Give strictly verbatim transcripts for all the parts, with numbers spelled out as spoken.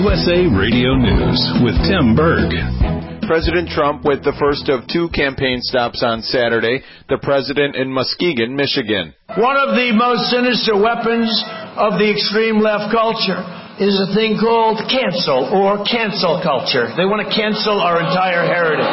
U S A Radio News with Tim Berg. President Trump with the first of two campaign stops on Saturday, the president in Muskegon, Michigan. One of the most sinister weapons of the extreme left culture is a thing called cancel or cancel culture. They want to cancel our entire heritage.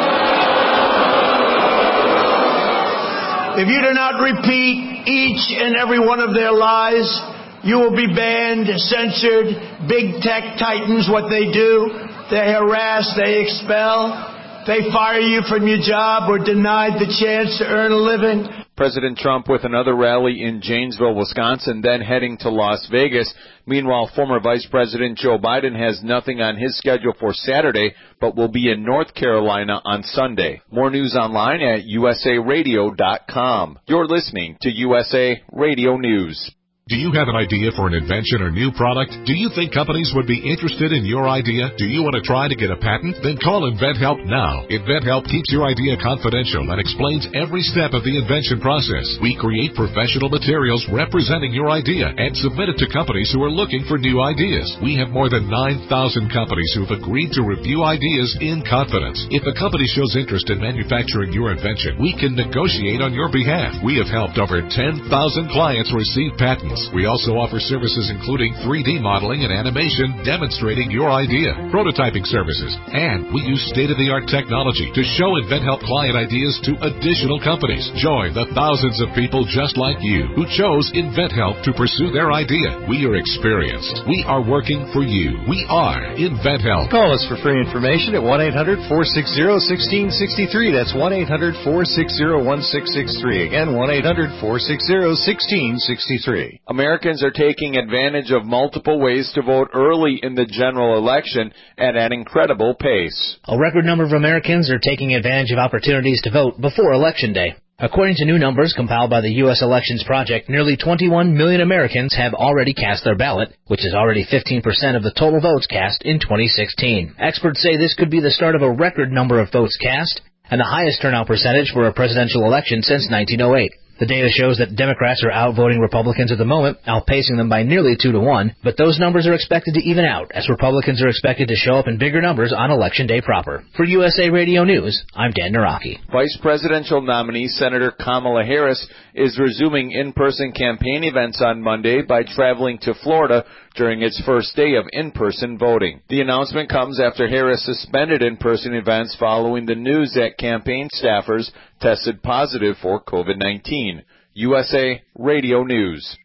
If you do not repeat each and every one of their lies, you will be banned, censored. Big tech titans, what they do, they harass, they expel, they fire you from your job or deny the chance to earn a living. President Trump with another rally in Janesville, Wisconsin, then heading to Las Vegas. Meanwhile, former Vice President Joe Biden has nothing on his schedule for Saturday, but will be in North Carolina on Sunday. More news online at U S A radio dot com. You're listening to U S A Radio News. Do you have an idea for an invention or new product? Do you think companies would be interested in your idea? Do you want to try to get a patent? Then call InventHelp now. InventHelp keeps your idea confidential and explains every step of the invention process. We create professional materials representing your idea and submit it to companies who are looking for new ideas. We have more than nine thousand companies who have agreed to review ideas in confidence. If a company shows interest in manufacturing your invention, we can negotiate on your behalf. We have helped over ten thousand clients receive patents. We also offer services including three D modeling and animation demonstrating your idea, prototyping services, and we use state-of-the-art technology to show InventHelp client ideas to additional companies. Join the thousands of people just like you who chose InventHelp to pursue their idea. We are experienced. We are working for you. We are InventHelp. Call us for free information at one eight hundred four six zero one six six three. That's one eight hundred four six zero one six six three. Again, one eight hundred four six zero one six six three. Americans are taking advantage of multiple ways to vote early in the general election at an incredible pace. A record number of Americans are taking advantage of opportunities to vote before Election Day. According to new numbers compiled by the U S Elections Project, nearly twenty-one million Americans have already cast their ballot, which is already fifteen percent of the total votes cast in twenty sixteen. Experts say this could be the start of a record number of votes cast and the highest turnout percentage for a presidential election since nineteen oh eight. The data shows that Democrats are outvoting Republicans at the moment, outpacing them by nearly two to one, but those numbers are expected to even out as Republicans are expected to show up in bigger numbers on Election Day proper. For U S A Radio News, I'm Dan Naraki. Vice presidential nominee Senator Kamala Harris is resuming in-person campaign events on Monday by traveling to Florida during its first day of in-person voting. The announcement comes after Harris suspended in-person events following the news that campaign staffers tested positive for COVID nineteen. U S A Radio News.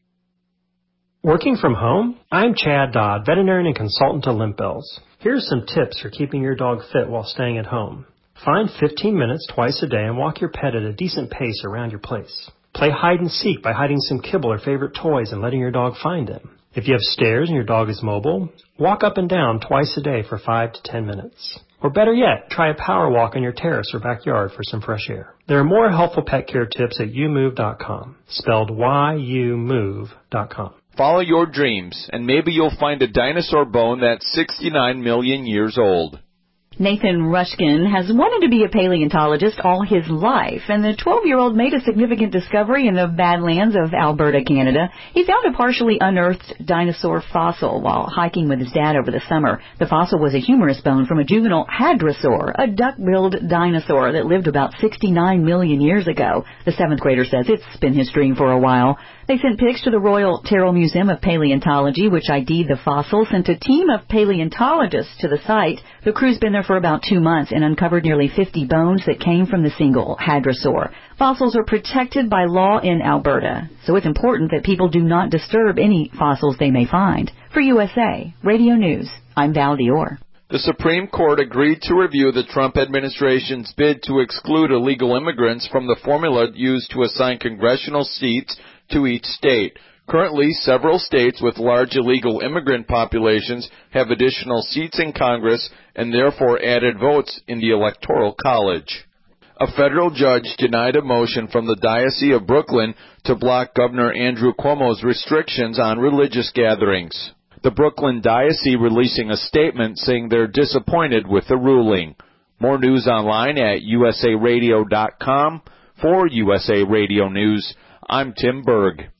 Working from home? I'm Chad Dodd, veterinarian and consultant to Limp Bills. Here's some tips for keeping your dog fit while staying at home. Find fifteen minutes twice a day and walk your pet at a decent pace around your place. Play hide and seek by hiding some kibble or favorite toys and letting your dog find them. If you have stairs and your dog is mobile, walk up and down twice a day for five to ten minutes. Or better yet, try a power walk on your terrace or backyard for some fresh air. There are more helpful pet care tips at you move dot com, spelled Y U move dot com. Follow your dreams, and maybe you'll find a dinosaur bone that's sixty-nine million years old. Nathan Rushkin has wanted to be a paleontologist all his life, and the twelve-year-old made a significant discovery in the Badlands of Alberta, Canada. He found a partially unearthed dinosaur fossil while hiking with his dad over the summer. The fossil was a humerus bone from a juvenile hadrosaur, a duck-billed dinosaur that lived about sixty-nine million years ago. The seventh grader says it's been his dream for a while. They sent pics to the Royal Tyrrell Museum of Paleontology, which I D'd the fossil, sent a team of paleontologists to the site. The crew's been there for about two months and uncovered nearly fifty bones that came from the single hadrosaur. Fossils are protected by law in Alberta, so it's important that people do not disturb any fossils they may find. For U S A Radio News, I'm Val Dior. The Supreme Court agreed to review the Trump administration's bid to exclude illegal immigrants from the formula used to assign congressional seats to each state. Currently, several states with large illegal immigrant populations have additional seats in Congress and therefore added votes in the Electoral College. A federal judge denied a motion from the Diocese of Brooklyn to block Governor Andrew Cuomo's restrictions on religious gatherings. The Brooklyn Diocese releasing a statement saying they're disappointed with the ruling. More news online at U S A radio dot com. For U S A Radio News, I'm Tim Berg.